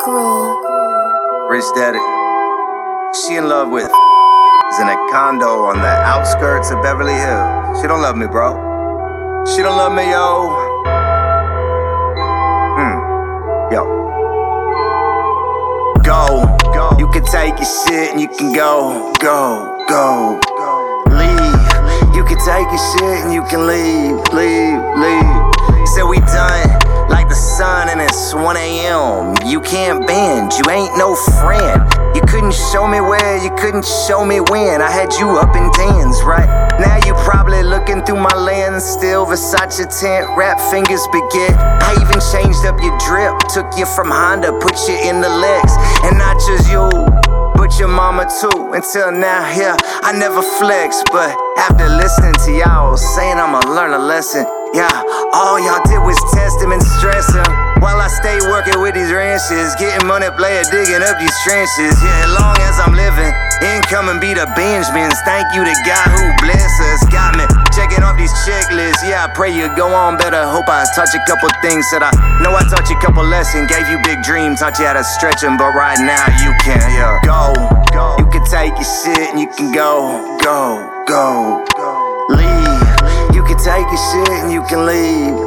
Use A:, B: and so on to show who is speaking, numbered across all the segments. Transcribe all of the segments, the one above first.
A: Cruel.
B: Rich daddy. She in love with is in a condo on the outskirts of Beverly Hills. She don't love me, bro. She don't love me, yo. Yo. Go. You can take your shit and you can go. Leave. You can take your shit and you can leave. Said we done like the sun and it's 1 a.m. You can't bend, you ain't no friend. You couldn't show me where, you couldn't show me when. I had you up in tens, right? Now you probably looking through my lens. Still Versace tent, rap fingers baguette. I even changed up your drip. Took you from Honda, put you in the Lex. And not just you, but your mama too. Until now, yeah, I never flex. But after listening to y'all saying I'ma learn a lesson, yeah, all y'all did was test him and stress him. While I stay working with these ranches, getting money, player, digging up these trenches. Yeah, as long as I'm living, income and be the Benjamins. Thank you to God who bless us. Got me checking off these checklists. Yeah, I pray you go on better. Hope I touch a couple things that I know I taught you a couple lessons. Gave you big dreams, taught you how to stretch them. But right now you can't, yeah. Go. You can take your shit and you can go. Leave. You can take your shit and you can leave.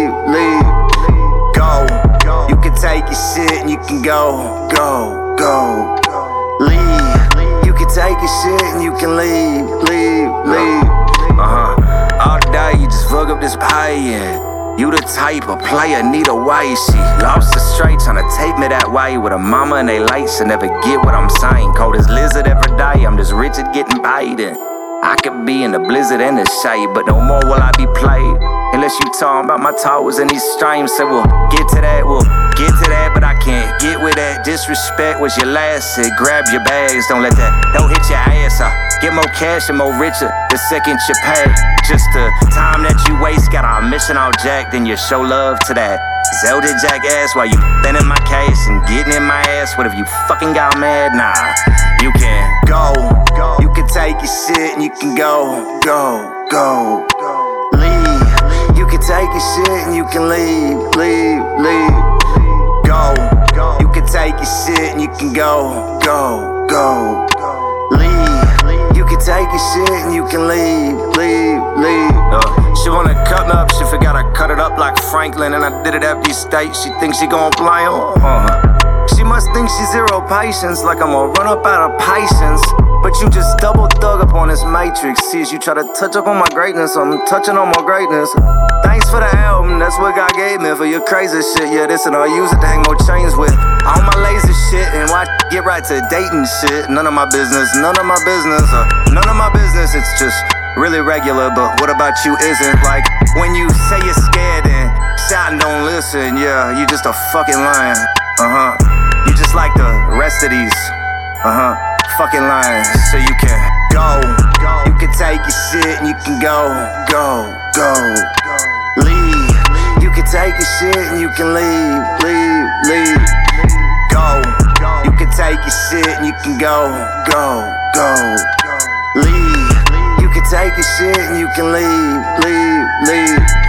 B: Go. You can take your shit and you can go. Leave. You can take your shit and you can leave. All day you just fuck up this pie, yeah. You the type of player, need a wife. She lost her straight, tryna take me that way. With a mama and they lights, and never get what I'm saying. Cold as lizard every day, I'm just rich at getting paid. I could be in the blizzard and the shade, but no more will I be played. Unless you talking about my toes and these streams. So we'll get to that, but I can't get with that. Disrespect was your last hit. Grab your bags, don't hit your ass. I get more cash and more richer the second you pay. Just the time that you waste, got our mission all jacked, then you show love to that Zelda jackass while you in my case and getting in my ass. What if you fucking got mad? Nah, you can go. You can take your shit and you can go. Leave. You can take your shit and you can leave. Go. You can take your shit and you can go. Leave. You can take your shit and you can leave. She wanna cut me up, she forgot I cut it up like Franklin. And I did it every state, she thinks she gon' play on. She must think she's zero patience, like I'm gonna run up out of patience. But you just double thug up on this matrix. See as you try to touch up on my greatness, I'm touching on my greatness. Thanks for the album, that's what God gave me for your crazy shit. Yeah, this and I'll use it to hang more chains with. All my lazy shit and watch get right to dating shit. None of my business, None of my business, it's just really regular. But what about you isn't? Like when you say you're scared and shout and don't listen. Yeah, you just a fucking lion. You just like the rest of these fucking lines. So you can go. You can take your shit and you can go. Leave. You can take your shit and you can leave. Go. You can take your shit and you can go. Leave. You can take your shit and you can leave.